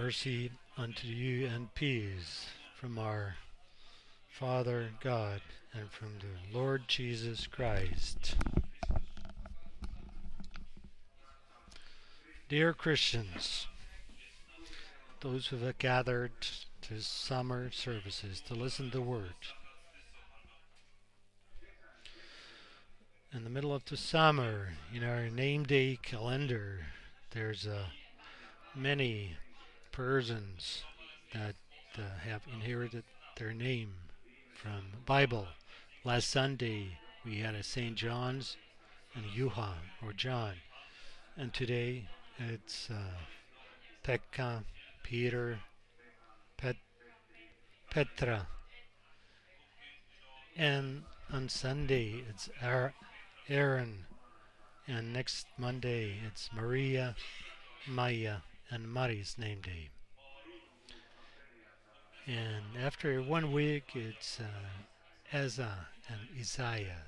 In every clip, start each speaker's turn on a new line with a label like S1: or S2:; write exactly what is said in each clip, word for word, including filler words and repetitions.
S1: Mercy unto you and peace from our Father God and from the Lord Jesus Christ. Dear Christians, those who have gathered to summer services to listen to the Word, in the middle of the summer, in our name day calendar, there's uh, many persons that uh, have inherited their name from Bible. Last Sunday we had a Saint John's and Johann or John, and today it's uh, Pekka, Peter, Pet, Petra, and on Sunday it's Aaron, and next Monday it's Maria, Maya, and Mari's name day. And after one week it's uh, Eza and Isaiah.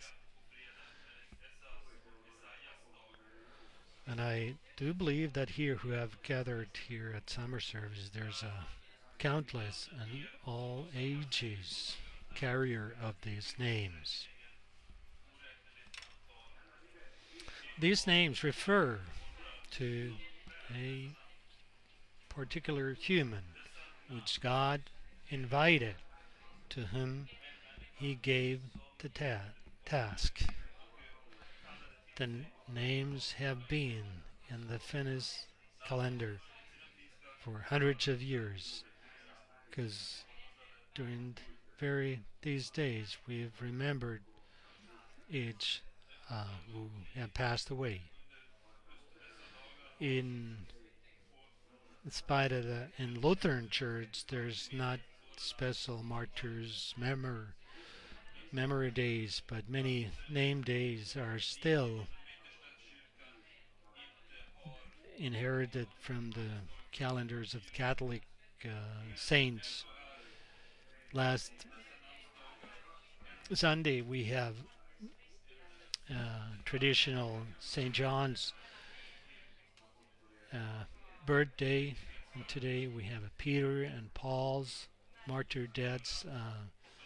S1: And I do believe that here who have gathered here at summer service, there's a countless and all ages carrier of these names. These names refer to a particular human which God invited, to whom he gave the ta- task. The n- names have been in the Finnish calendar for hundreds of years, because during very these days we've remembered each uh, who have passed away. In spite of the in Lutheran Church, there's not special martyrs memory memory days, but many name days are still inherited from the calendars of Catholic uh, saints. Last Sunday we have uh, traditional Saint John's uh, birthday, and today we have a Peter and Paul's martyr deaths uh,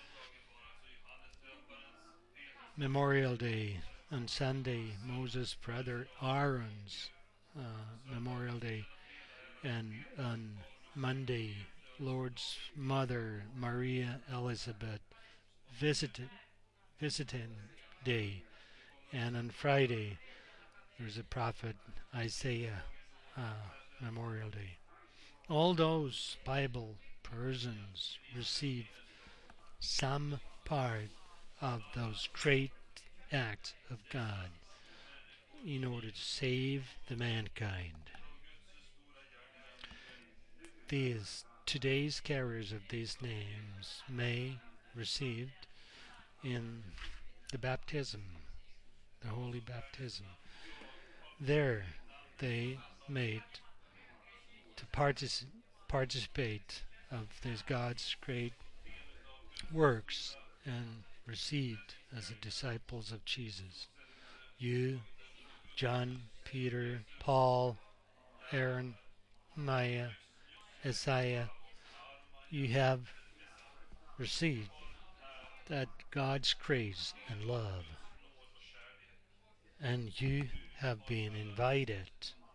S1: Memorial Day. On Sunday, Moses' brother Aaron's uh, Memorial Day, and on Monday, Lord's Mother Maria Elizabeth visited, visiting day, and on Friday there's a prophet Isaiah uh, Memorial Day. All those Bible persons receive some part of those great acts of God in order to save the mankind. These today's carriers of these names may receive in the baptism, the holy baptism. There they made to partic- participate of these God's great works and received as the disciples of Jesus. You, John, Peter, Paul, Aaron, Maya, Isaiah, you have received that God's grace and love, and you have been invited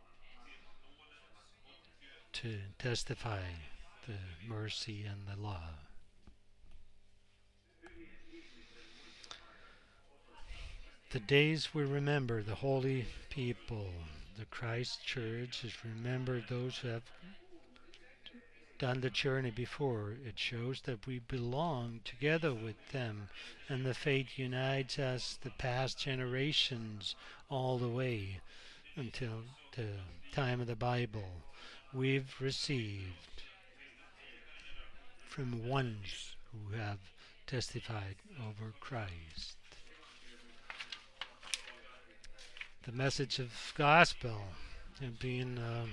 S1: to testify the mercy and the love. The days we remember the holy people, the Christ Church is remember those who have done the journey before. It shows that we belong together with them, and the faith unites us the past generations all the way until the time of the Bible. We've received from ones who have testified over Christ. The message of gospel and being um,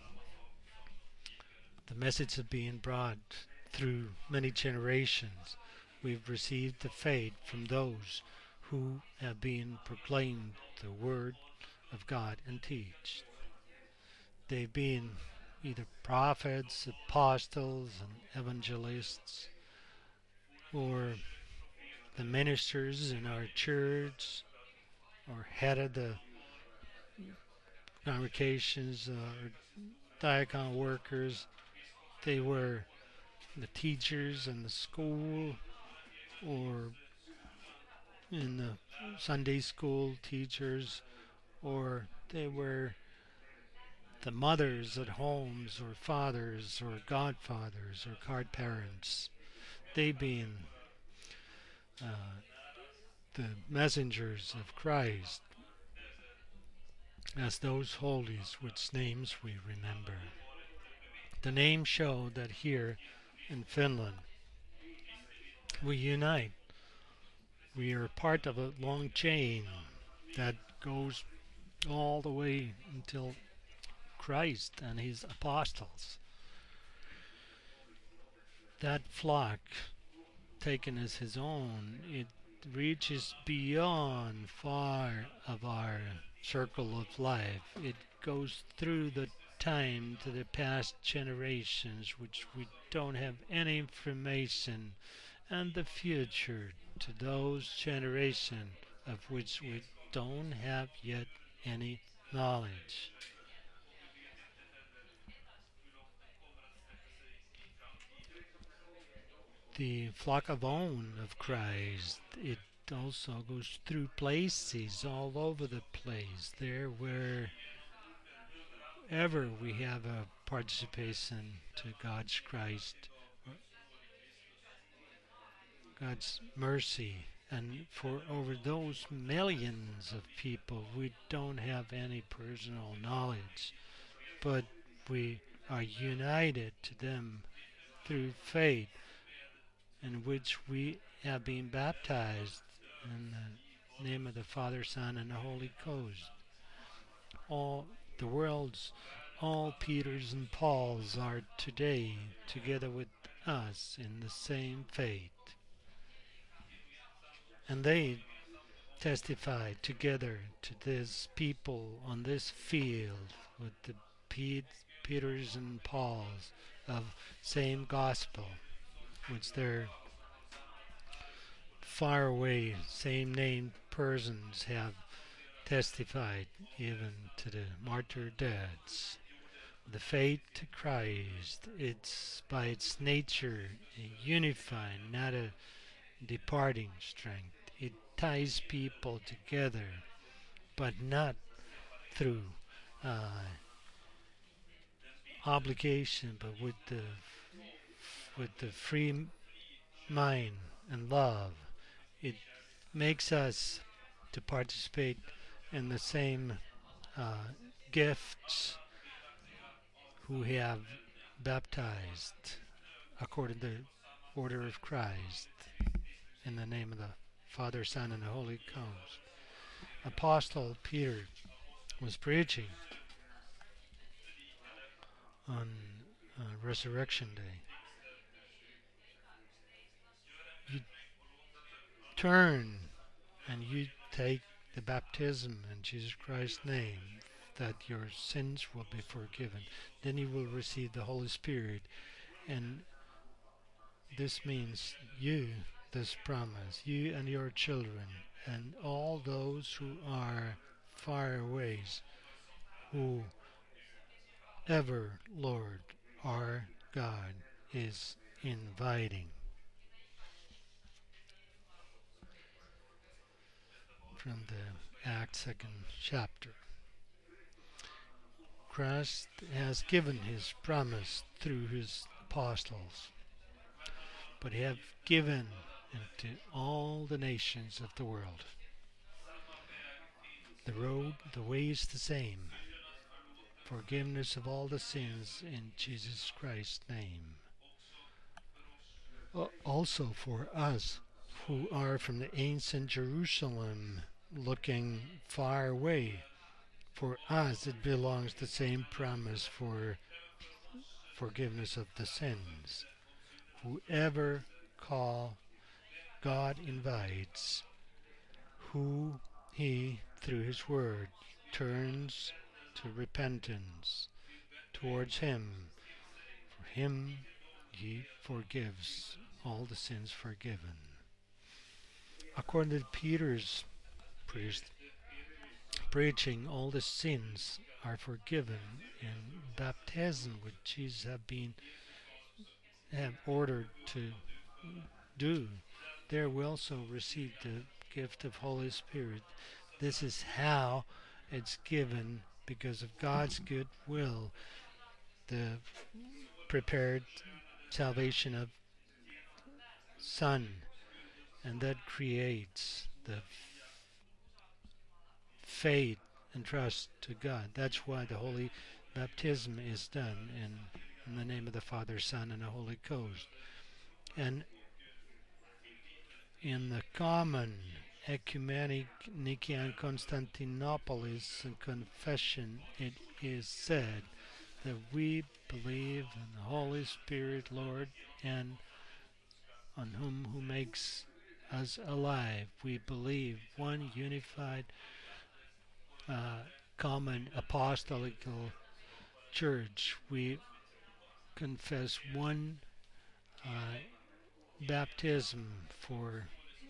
S1: the message of being brought through many generations. We've received the faith from those who have been proclaimed the word of God and teach. They've been either prophets, apostles, and evangelists, or the ministers in our church, or head of the congregations, uh, or diacon workers. They were the teachers in the school, or in the Sunday school teachers, or they were the mothers at homes, or fathers, or godfathers, or godparents. They being uh, the messengers of Christ, as those holies which names we remember. The names show that here in Finland we unite. We are part of a long chain that goes all the way until Christ and his apostles. That flock, taken as his own, it reaches beyond far of our circle of life. It goes through the time to the past generations, which we don't have any information, and the future to those generations of which we don't have yet any knowledge. The flock of own of Christ, it also goes through places all over the place. There wherever we have a participation to God's Christ, God's mercy. And for over those millions of people, we don't have any personal knowledge, but we are united to them through faith, in which we have been baptized in the name of the Father, Son, and the Holy Ghost. All the world's, all Peters and Pauls are today together with us in the same faith. And they testify together to this people on this field with the Pete, Peters and Pauls of same gospel, which they're far away, same named persons have testified even to the martyr deaths. The faith to Christ, it's by its nature a unifying, not a departing strength. It ties people together, but not through uh, obligation, but with the with the free mind and love. It makes us to participate in the same uh, gifts who have baptized according to the order of Christ in the name of the Father, Son, and the Holy Ghost. Apostle Peter was preaching on uh, Resurrection Day. You turn and you take the baptism in Jesus Christ's name, that your sins will be forgiven. Then you will receive the Holy Spirit. And this means you, this promise, you and your children, and all those who are far away, who ever Lord our God is inviting. From the Acts second chapter. Christ has given his promise through his apostles, but he have given into all the nations of the world. The road, the way is the same. Forgiveness of all the sins in Jesus Christ's name. Also for us who are from the ancient Jerusalem, looking far away, for us it belongs the same promise for forgiveness of the sins. Whoever call, God invites. Who he, through his word, turns to repentance. towards him. For him he forgives all the sins forgiven. According to Peter's priest preaching, all the sins are forgiven in baptism, which Jesus have been have ordered to do. There we also receive the gift of Holy Spirit. This is how it's given because of God's good will, the prepared salvation of Son, and that creates the faith and trust to God. That's why the Holy Baptism is done in, in the name of the Father, Son, and the Holy Ghost. And in the common ecumenic Nicaean Constantinopolis confession, it is said that we believe in the Holy Spirit, Lord, and on whom who makes us alive. We believe one unified uh, common apostolical church. We confess one uh, baptism for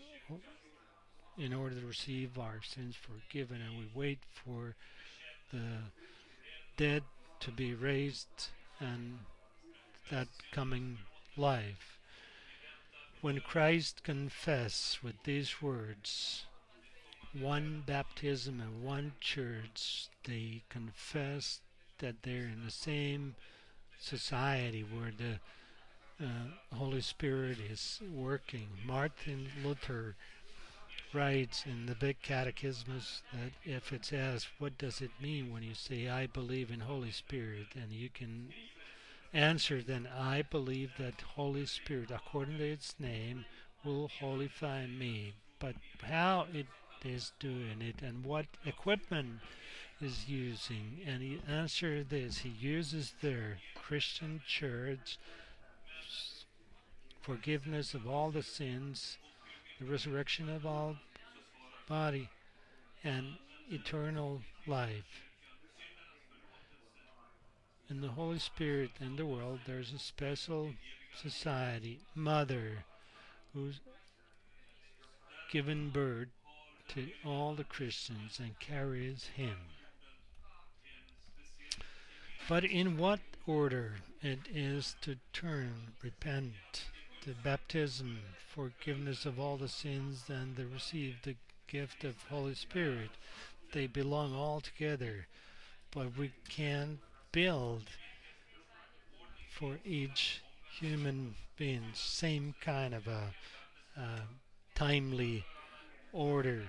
S1: in order to receive our sins forgiven, and we wait for the dead to be raised and that coming life. When Christ confessed with these words, one baptism and one church, they confess that they're in the same society where the uh, Holy Spirit is working. Martin Luther writes in the Big Catechism that if it's asked, what does it mean when you say, I believe in Holy Spirit? And you can answer then, I believe that Holy Spirit, according to its name, will holify me. But how it is doing it and what equipment is using, and he answered this, he uses their Christian church, forgiveness of all the sins, the resurrection of all body, and eternal life. In the Holy Spirit in the world, there's a special society, mother, who's given birth to all the Christians and carries him. But in what order it is to turn, repent, the baptism, forgiveness of all the sins, and to receive the gift of Holy Spirit. They belong all together, but we can build for each human being same kind of a, a timely order.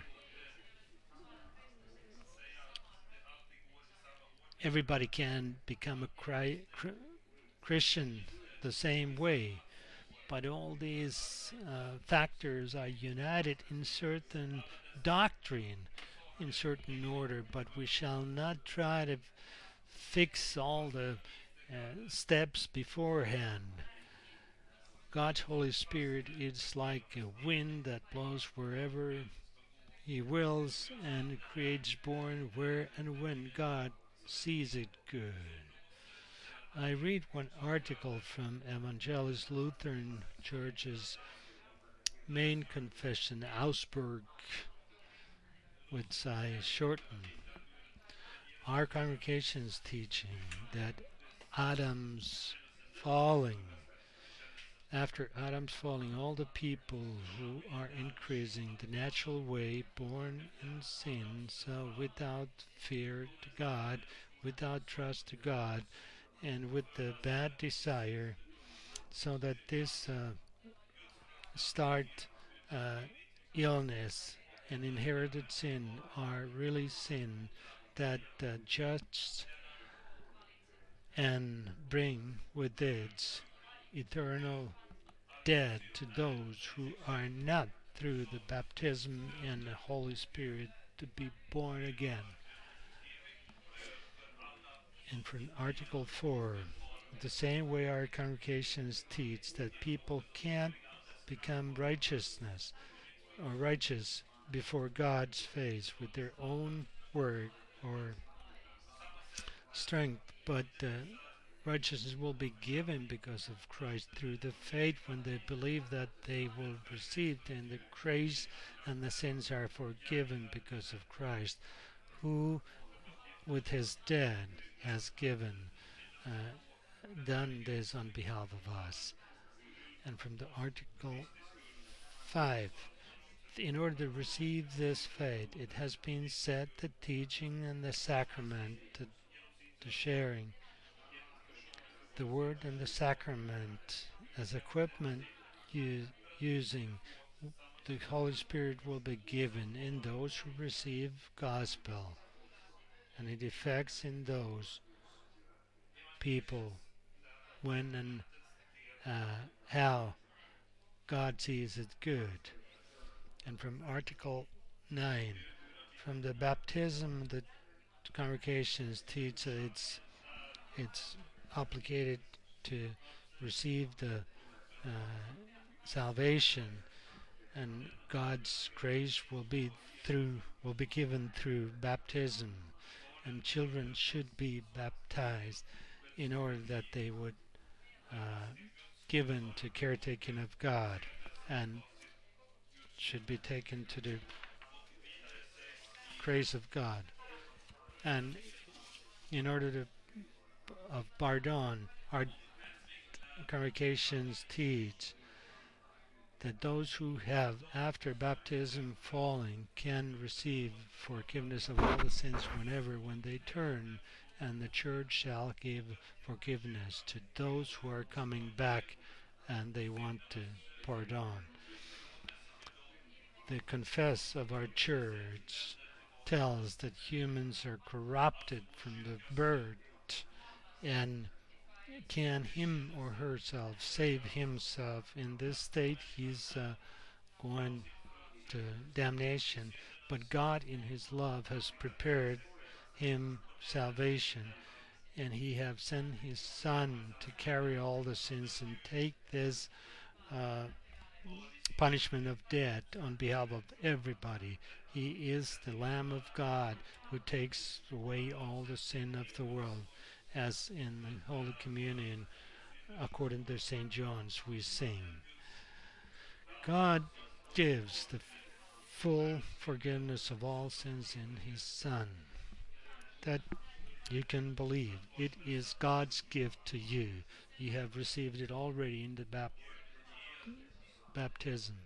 S1: Everybody can become a cri- Christian the same way, but all these uh, factors are united in certain doctrine, in certain order, but we shall not try to fix all the uh, steps beforehand. God's Holy Spirit is like a wind that blows wherever He wills and creates born where and when God sees it good. I read one article from Evangelist Lutheran Church's main confession, Augsburg, which I shorten. Our congregation's teaching that Adam's falling, after Adam's falling, all the people who are increasing the natural way, born in sin, so without fear to God, without trust to God, and with the bad desire, so that this uh, start uh, illness and inherited sin are really sin that uh, judge and bring with it eternal death to those who are not through the baptism and the Holy Spirit to be born again. And from Article four, the same way our congregations teach that people can't become righteousness or righteous before God's face with their own word or strength, but uh, righteousness will be given because of Christ through the faith when they believe that they will receive and the grace and the sins are forgiven because of Christ, who with his death has given uh, done this on behalf of us. And from the article five, in order to receive this faith, it has been said the teaching and the sacrament, the, the sharing, the word and the sacrament as equipment u- using the Holy Spirit will be given in those who receive gospel, and it affects in those people when and uh, how God sees it good. And from Article nine, from the baptism, the congregations teach that it's it's obligated to receive the uh, salvation, and God's grace will be through will be given through baptism, and children should be baptized in order that they would uh, given to caretaking of God and should be taken to the grace of God. And in order to of pardon, our congregations teach that those who have after baptism fallen can receive forgiveness of all the sins whenever when they turn, and the church shall give forgiveness to those who are coming back and they want to pardon. The confess of our church tells that humans are corrupted from the birth, and can him or herself save himself in this state, he's uh, going to damnation, but God in his love has prepared him salvation, and he have sent his son to carry all the sins and take this uh, punishment of death on behalf of everybody. He is the Lamb of God who takes away all the sin of the world, as in the Holy Communion according to Saint John's we sing. God gives the full forgiveness of all sins in his Son. That you can believe. It is God's gift to you. You have received it already in the bap- baptism.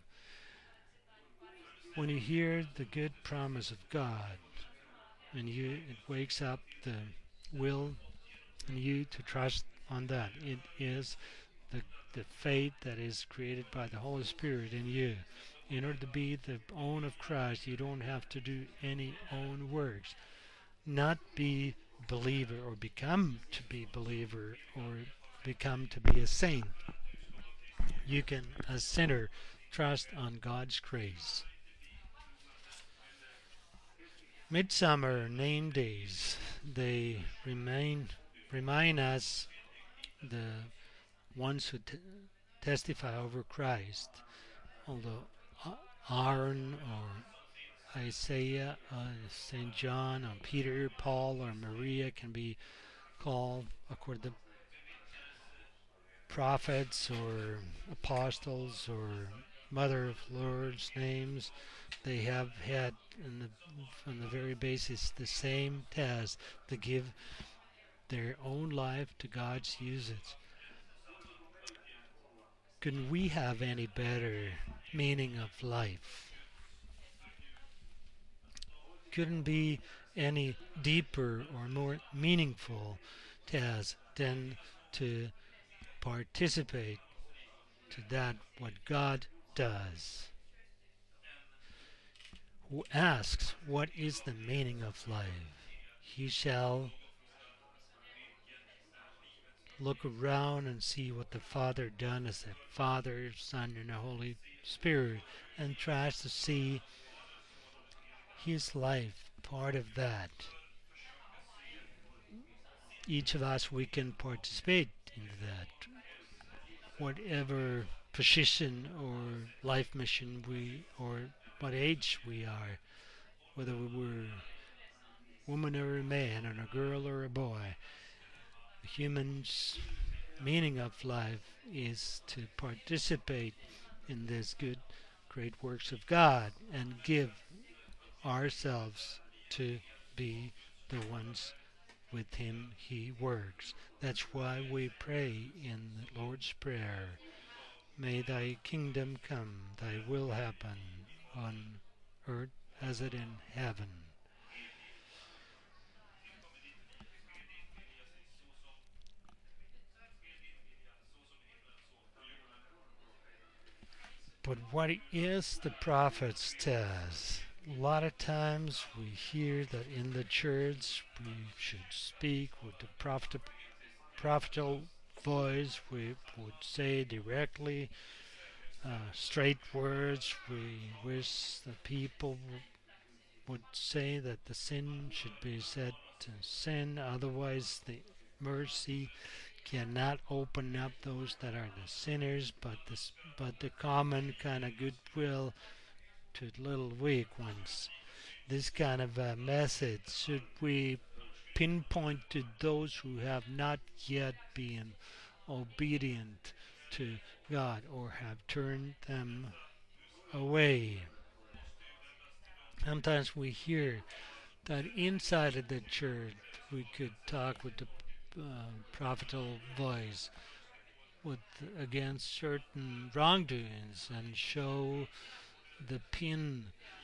S1: When you hear the good promise of God, and you it wakes up the will in you to trust on that. It is the the faith that is created by the Holy Spirit in you. In order to be the own of Christ, you don't have to do any own works. Not be believer or become to be believer or become to be a saint. You can, as sinner, trust on God's grace. Midsummer name days, they remain remind us the ones who t- testify over Christ, although Aaron or Isaiah, uh, Saint John, or Peter, Paul, or Maria can be called according to prophets or apostles or Mother of Lord's names. They have had, in the, from the very basis, the same task to give their own life to God's usage. Can we have any better meaning of life? Couldn't be any deeper or more meaningful task than to participate to that what God does. Who asks what is the meaning of life, he shall look around and see what the Father done as the Father, Son, and the Holy Spirit, and tries to see his life part of that. Each of us, we can participate in that. Whatever position or life mission we, or what age we are, whether we were a woman or a man, or a girl or a boy, The human's meaning of life is to participate in this good, great works of God and give ourselves to be the ones with Him He works. That's why we pray in the Lord's Prayer. May thy kingdom come, thy will happen on earth as it in heaven. But what is the prophet's test? A lot of times we hear that in the church we should speak with the prophet, prophetical voice. We would say directly uh, straight words. We wish the people would say that the sin should be said to sin, otherwise the mercy cannot open up those that are the sinners, but this but the common kind of goodwill to little weak ones. This kind of a message should we pinpoint to those who have not yet been obedient to God or have turned them away. Sometimes we hear that inside of the church we could talk with the uh, prophetical voice with against certain wrongdoings and show the pin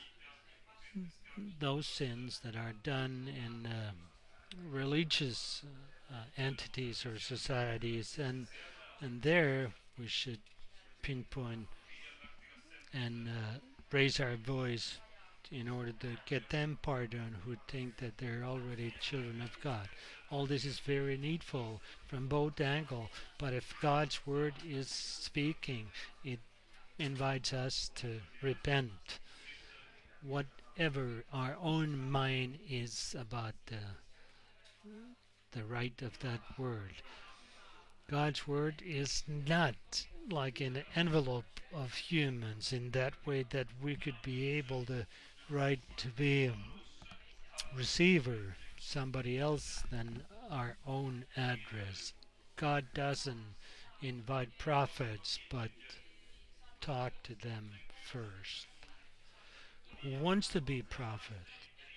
S1: those sins that are done in uh, religious uh, entities or societies, and and there we should pinpoint and uh, raise our voice in order to get them pardon who think that they're already children of God. All this is very needful from both angles, but if God's word is speaking, it invites us to repent. Whatever our own mind is about the, the right of that word. God's word is not like an envelope of humans in that way that we could be able to write to be a receiver somebody else than our own address. God doesn't invite prophets but talk to them first. Who wants to be prophet?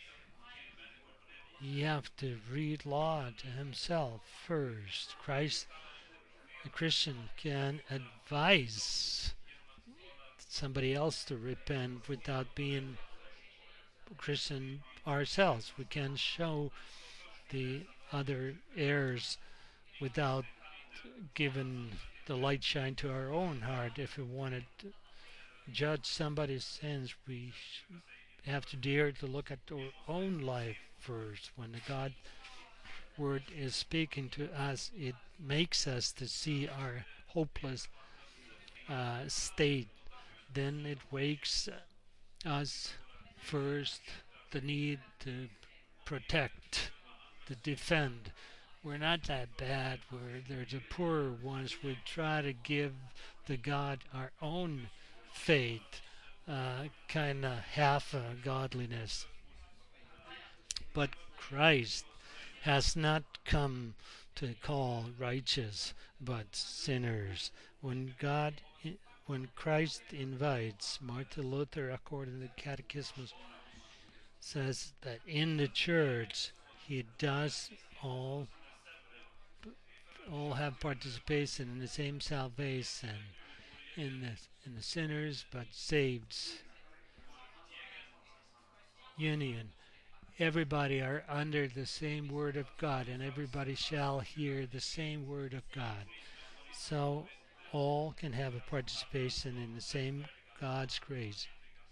S1: You have to read law to himself first. Christ, a Christian, can advise somebody else to repent without being Christian ourselves. We can show the other errors without giving the light shine to our own heart. If we want to judge somebody's sins, we have to dare to look at our own life first. When the God word is speaking to us, it makes us to see our hopeless uh, state. Then it wakes us first the need to protect, to defend. We're not that bad. We're there's a poorer ones. We try to give the God our own faith, uh, kind of half uh, godliness. But Christ has not come to call righteous but sinners. When God, when Christ invites, Martin Luther, according to the Catechismus, says that in the church he does all all have participation in the same salvation in the in the sinners but saved union. Everybody are under the same word of God, and everybody shall hear the same word of God. So all can have a participation in the same God's grace.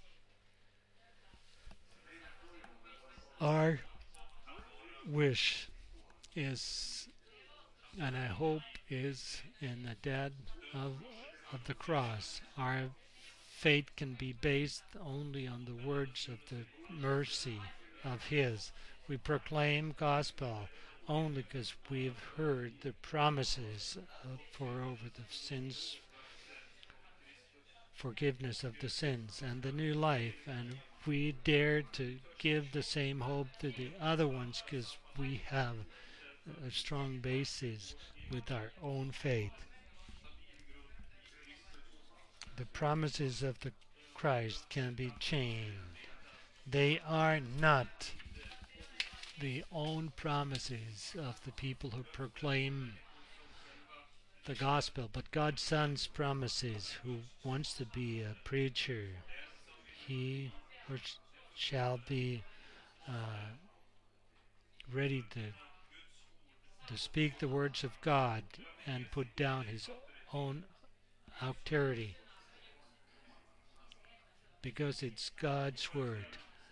S1: Our wish is, and I hope is, in the death of, of the cross. Our faith can be based only on the words of the mercy of His. We proclaim gospel only because we've heard the promises uh, for over the sins, forgiveness of the sins, and the new life, and we dare to give the same hope to the other ones because we have a strong basis with our own faith. The promises of the Christ can be changed. They are not the own promises of the people who proclaim the gospel, but God's Son's promises, who wants to be a preacher. He which shall be uh, ready to, to speak the words of God and put down his own authority, because it's God's word.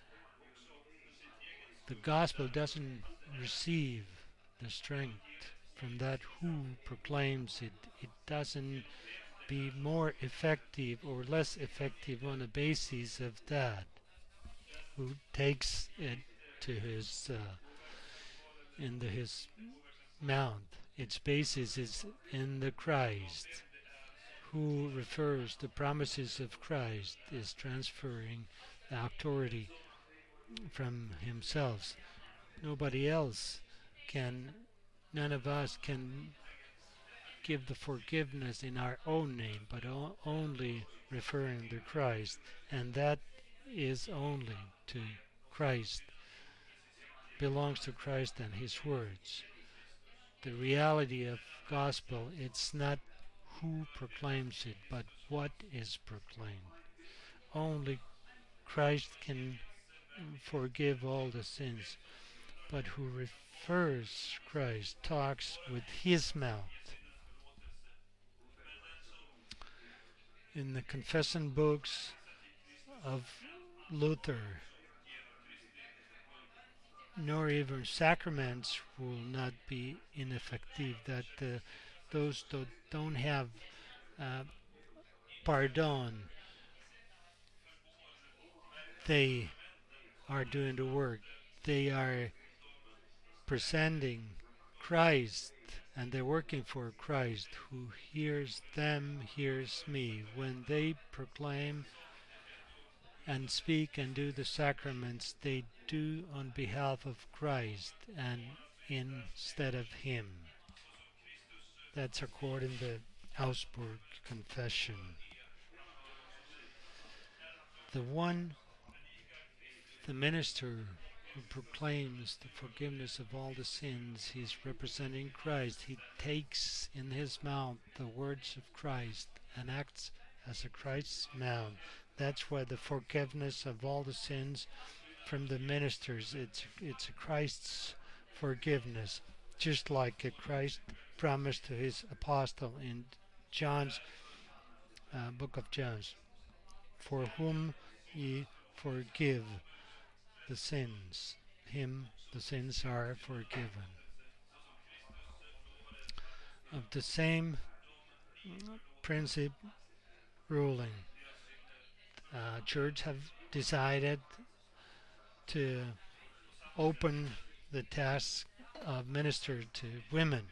S1: The gospel doesn't receive the strength from that who proclaims it. It doesn't be more effective or less effective on the basis of that who takes it to his uh, into his mouth. Its basis is in the Christ, who refers the promises of Christ, is transferring the authority from himself. Nobody else can, none of us can give the forgiveness in our own name, but o- only referring to Christ, and that is only to Christ, belongs to Christ and his words. The reality of gospel, it's not who proclaims it, but what is proclaimed. Only Christ can forgive all the sins, but who refers Christ talks with his mouth. In the confession books of Luther, nor even sacraments will not be ineffective, that uh, those that don't have uh, pardon, they are doing the work. They are presenting Christ, and they're working for Christ, who hears them, hears me. When they proclaim and speak and do the sacraments, they do on behalf of Christ and instead of him. That's according to Augsburg Confession. The one, the minister who proclaims the forgiveness of all the sins, he is representing Christ. He takes in his mouth the words of Christ and acts as a Christ's mouth. That's why the forgiveness of all the sins from the ministers, it's it's Christ's forgiveness, just like Christ promised to his apostle in John's uh, book of John, for whom ye forgive the sins, him the sins are forgiven. Of the same principle ruling, uh, church have decided to open the task of minister to women.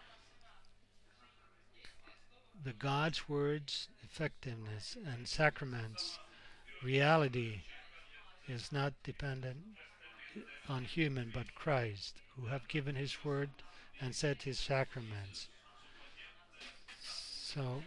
S1: The God's words, effectiveness, and sacraments reality is not dependent on human but Christ, who have given his word and set his sacraments. So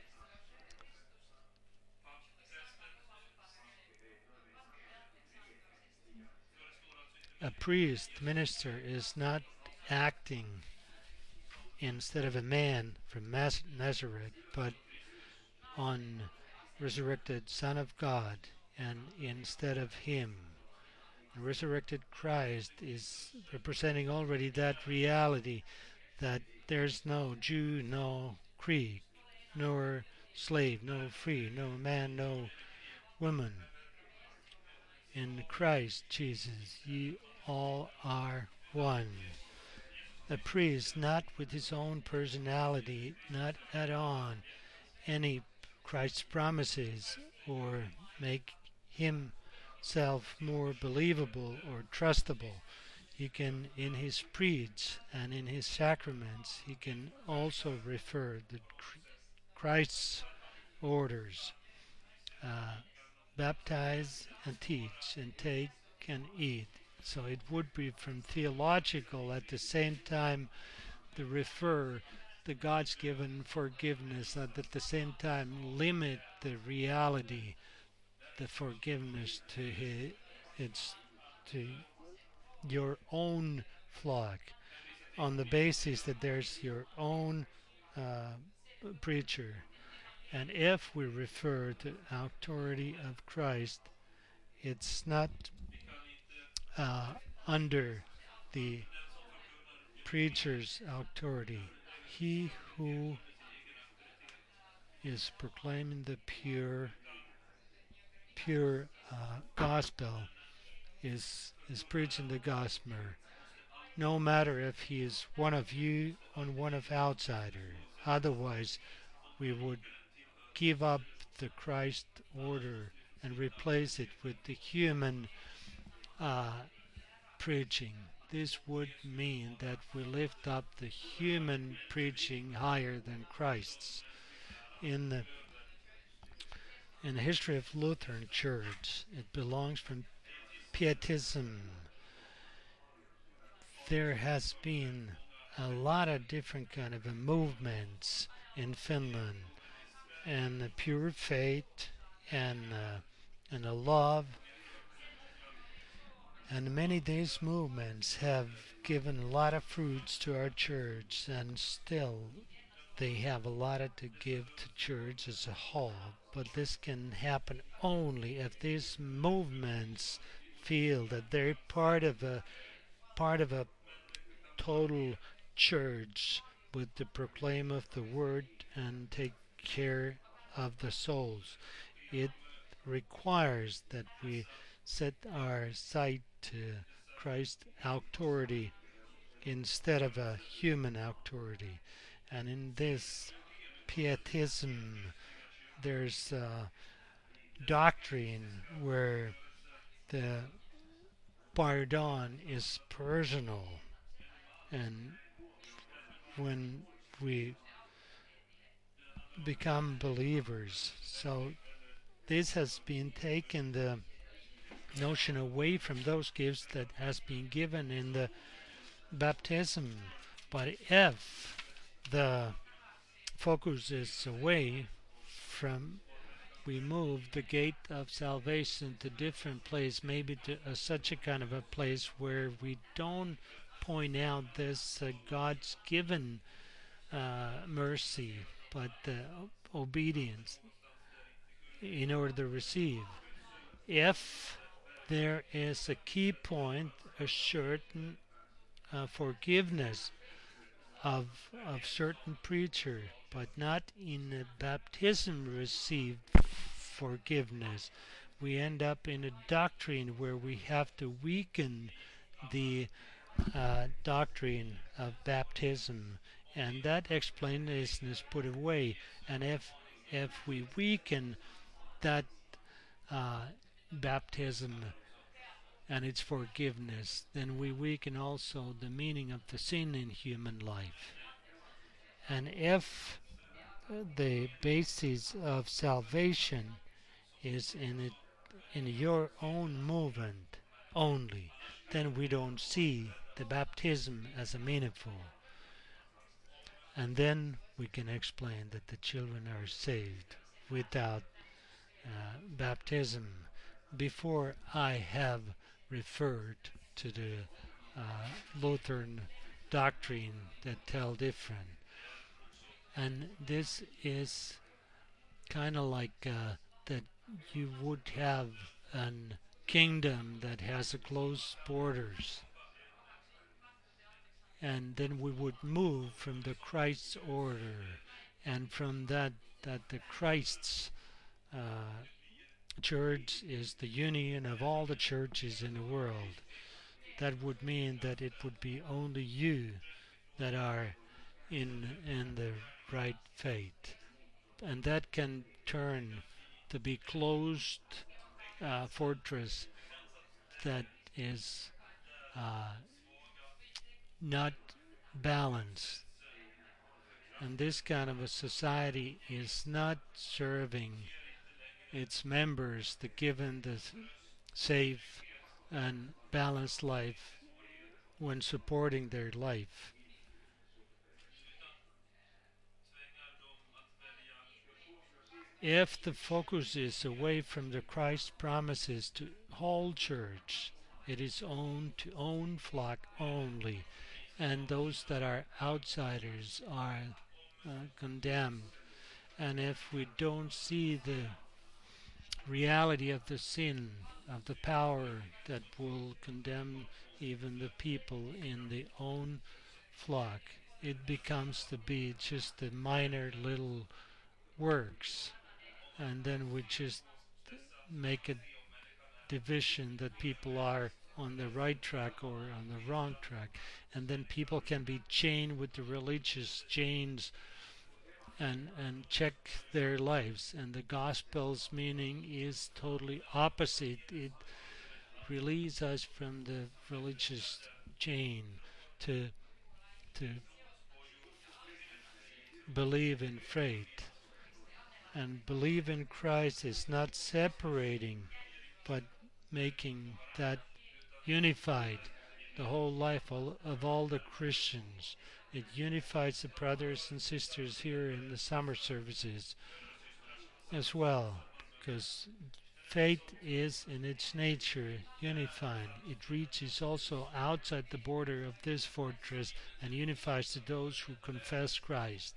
S1: a priest, minister, is not acting instead of a man from Nazareth, but on resurrected Son of God, and instead of him. The resurrected Christ is representing already that reality, that there's no Jew, no Greek, nor slave, no free, no man, no woman. In Christ Jesus, ye all are one. A priest, not with his own personality, not add on any Christ's promises or make himself more believable or trustable. He can, in his creeds and in his sacraments, he can also refer to Christ's orders. Uh, baptize and teach and take and eat So it would be from theological at the same time to refer the God's given forgiveness and at the same time limit the reality, the forgiveness to his, it's to your own flock on the basis that there's your own uh, preacher. And if we refer to authority of Christ, it's not uh, under the preacher's authority. He who is proclaiming the pure, pure uh, gospel is is preaching the gospel, no matter if he is one of you or one of outsider. Otherwise, we would give up the Christ order and replace it with the human uh, preaching. This would mean that we lift up the human preaching higher than Christ's. In the in the history of Lutheran Church, it belongs from Pietism. There has been a lot of different kind of movements in Finland, and the pure faith and uh, and the love, and many of these movements have given a lot of fruits to our church, and still they have a lot to give to church as a whole. But this can happen only if these movements feel that they're part of a part of a total church with the proclaim of the word and take care of the souls. It requires that we set our sight to Christ's authority instead of a human authority. And in this pietism, there's a doctrine where the pardon is personal, and when we become believers, so this has been taken the notion away from those gifts that has been given in the baptism. But if the focus is away from, we move the gate of salvation to different place, maybe to uh, such a kind of a place where we don't point out this uh, God's given uh, mercy, but uh, obedience in order to receive. If there is a key point, a certain uh, forgiveness of of certain preacher, but not in the baptism received forgiveness, we end up in a doctrine where we have to weaken the uh, doctrine of baptism, and that explanation is put away. And if if we weaken that uh, baptism and its forgiveness, then we weaken also the meaning of the sin in human life. And if the basis of salvation is in it, in your own movement only, then we don't see the baptism as a meaningful. And then we can explain that the children are saved without uh, baptism. Before I have referred to the uh, Lutheran doctrine that tell different. And this is kind of like uh, that you would have a kingdom that has a close borders, and then we would move from the Christ's order, and from that that the Christ's uh, church is the union of all the churches in the world. That would mean that it would be only you that are in in the right faith, and that can turn to be closed uh, fortress that is uh, not balanced. And this kind of a society is not serving its members, the given, the saved and balanced life when supporting their life. If the focus is away from the Christ promises to whole church, it is own to own flock only, and those that are outsiders are uh, condemned. And if we don't see the reality of the sin, of the power that will condemn even the people in the own flock, it becomes to be just the minor little works, and then we just make a division that people are on the right track or on the wrong track, and then people can be chained with the religious chains and and check their lives, and the gospel's meaning is totally opposite. It releases us from the religious chain to to believe in faith, and believe in Christ is not separating but making that unified the whole life of all the Christians. It unifies the brothers and sisters here in the summer services as well, because faith is in its nature unified. It reaches also outside the border of this fortress and unifies to those who confess Christ.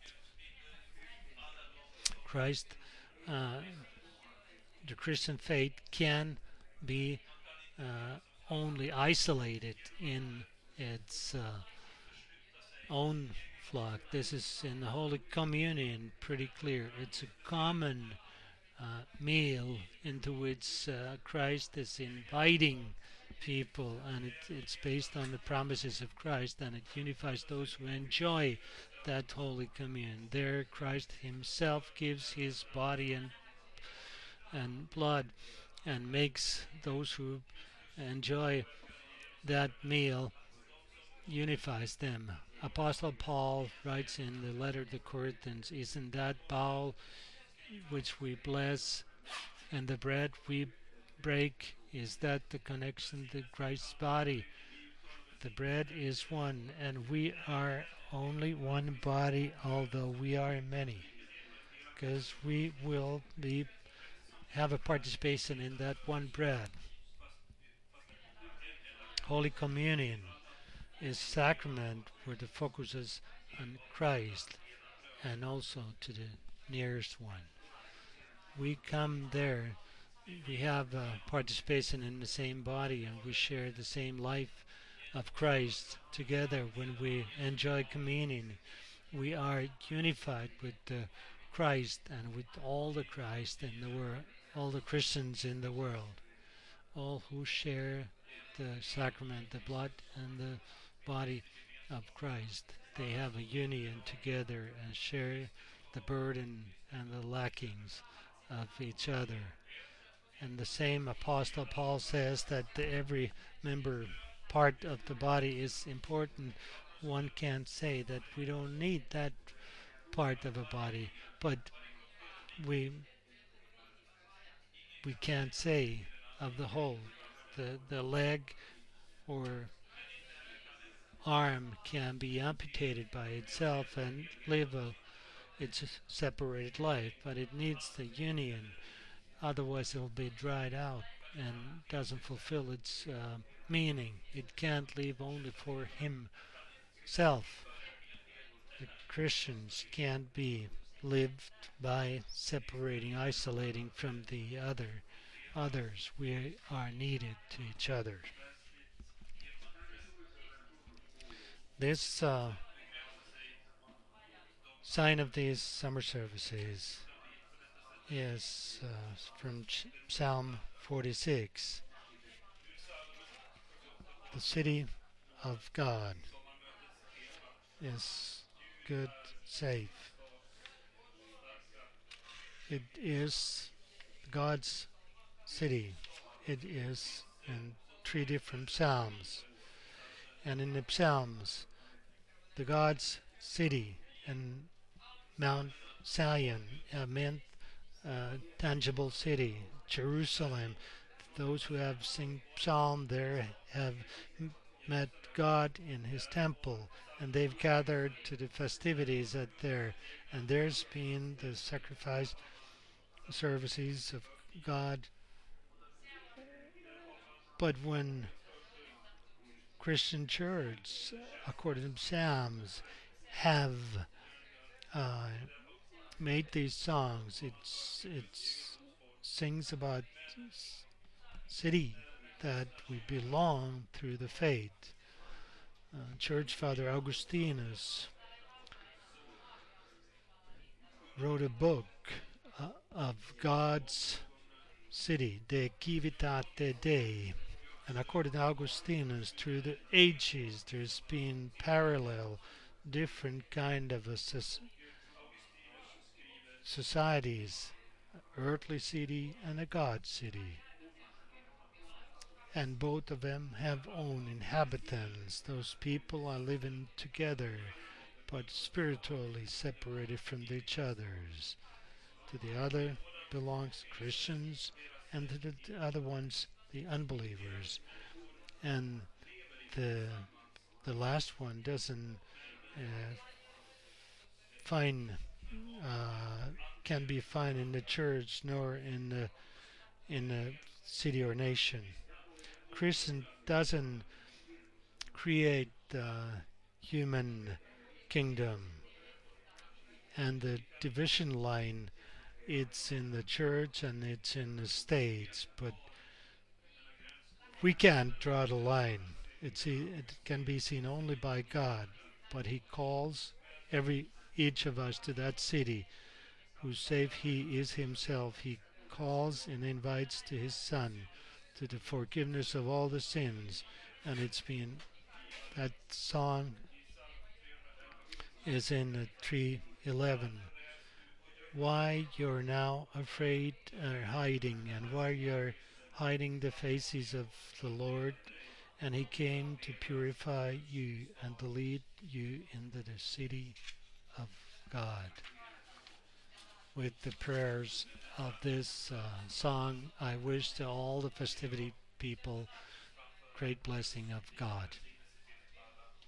S1: Christ, uh, the Christian faith can be uh, only isolated in its uh, own flock. This is in the Holy Communion pretty clear. It's a common uh, meal into which uh, Christ is inviting people, and it, it's based on the promises of Christ, and it unifies those who enjoy that Holy Communion. There, Christ Himself gives His body and and blood, and makes those who enjoy that meal, unifies them. Apostle Paul writes in the letter to Corinthians, "Isn't that bowl which we bless and the bread we break, is that the connection to Christ's body? The bread is one, and we are only one body, although we are many, because we will be have a participation in that one bread." Holy Communion is sacrament where the focus is on Christ and also to the nearest one. We come there, we have a participation in the same body, and we share the same life of Christ together. When we enjoy communion, we are unified with the Christ and with all the Christ in the world, all the Christians in the world, all who share the sacrament, the blood and the body of Christ. They have a union together and share the burden and the lackings of each other. And the same Apostle Paul says that the, every member part of the body is important. One can't say that we don't need that part of a body, but we we can't say of the whole. The the leg or arm can be amputated by itself and live a its separated life, but it needs the union. Otherwise, it will be dried out and doesn't fulfill its uh, meaning. It can't live only for himself. The Christians can't be lived by separating, isolating from the other others. We are needed to each other. This uh, sign of these summer services is uh, from Ch- Psalm forty-six. The city of God is good, safe. It is God's city. It is in three different psalms. And in the psalms, the God's city and Mount Zion uh, meant uh, tangible city. Jerusalem, those who have sing psalm there have met God in his temple, and they've gathered to the festivities at there, and there's been the sacrifice services of God. But when Christian church, according to Psalms, have uh, made these songs, it's it's sings about city that we belong through the faith. Uh, Church Father Augustinus wrote a book uh, of God's city, De Civitate Dei. And according to Augustinus, through the ages, there's been parallel, different kind of a societies, earthly city and a God city. And both of them have own inhabitants. Those people are living together, but spiritually separated from each others. To the other belongs Christians, and to the other ones the unbelievers. And the the last one doesn't uh, find uh, can be found in the church nor in the in the city or nation. Christian doesn't create the human kingdom, and the division line, it's in the church and it's in the states, but we can't draw the line. It's it can be seen only by God, but he calls every each of us to that city, whose save he is himself. He calls and invites to his son, to the forgiveness of all the sins. And it's been that song is in the three eleven. Why you're now afraid or hiding, and why you're hiding the faces of the Lord, and he came to purify you and to lead you into the city of God. With the prayers of this uh, song, I wish to all the festivity people great blessing of God.